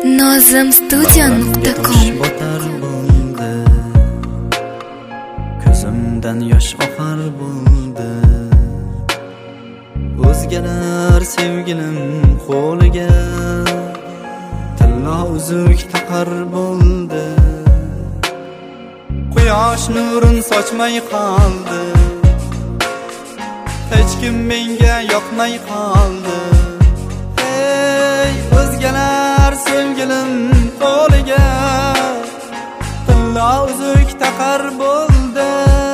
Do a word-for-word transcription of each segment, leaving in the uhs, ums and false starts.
nozim studio nuqta com. Ko'zimdan yosh oqar bo'ldi. O'zgalar sevgilim qo'liga tillo uzuk taqar bo'ldi. Quyosh nurin sochmay qoldi. Hech kim menga yoqmay qoldi. Ey o'zgalar sevgilim qo'liga tillo uzuk taqar bo'ldi.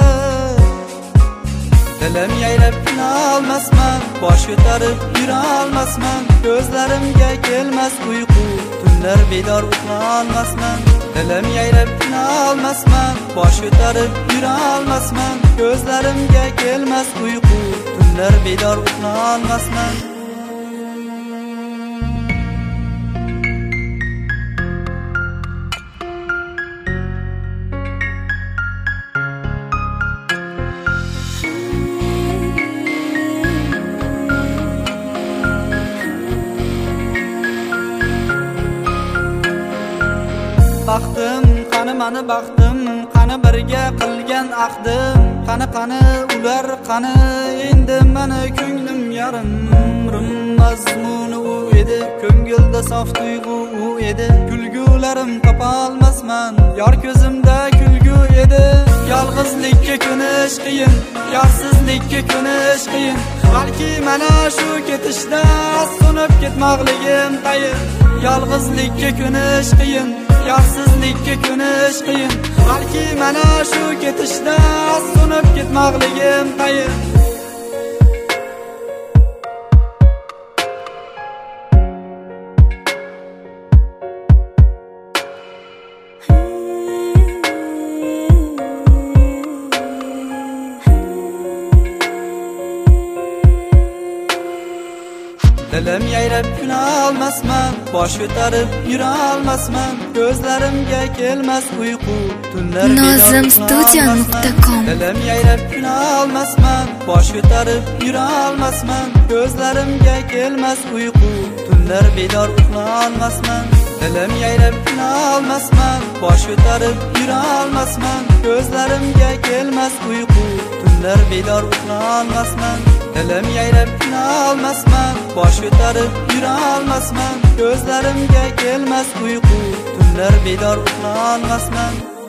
Dilim yayrab yura olmasman, bosh ko'tarib yura olmasman. Ko'zlarimga kelmas uyqu, tunlar bedor uxla olmasman. Dilim yayrab yura olmasman, bosh ko'tarib yura olmasman. Ko'zlarimga kelmas uyqu, tunlar bedor uxla olmasman. Baxtim, qani mani baxtim, qani birga qilgan ahdim. Qani qani ular, qani endi mani ko'nglim yarim. Umrim mazmuni u edi, ko'ngilda sof tuyg'u u edi. Kulgularim topa olmasman, yor ko'zimda kulgu edi. Yolg'izlikka ko'nish qiyin, yorsizlikka ko'nish qiyin. Balki mana shu ketishda so'nib ketmoqligim tayin. Yolg'izlikka ko'nish qiyin, yorsizlikka ko'nish qiyin. Balki mana shu ketishda so'nib ketmoqligim tayin. Dilim yayrab yura olmasman, bosh ko'tarib yura olmasman. Ko'zlarimga kelmas uyqu, tunlar nozim studio nuqta com. Dilim yayrab yura olmasman, bosh ko'tarib yura olmasman. Ko'zlarimga kelmas uyqu, tunlar bedor uxla olmasman. Dilim yayrab yura olmasman, bosh ko'tarib yura olmasman. Ko'zlarimga kelmas uyqu, tunlar bedor uxla olmasman. Dilim yayrab yura olmasman, bosh ko'tarib yura olmasman. Ko'zlarimga kelmas uyqu, tunlar bedor uxla olmasman.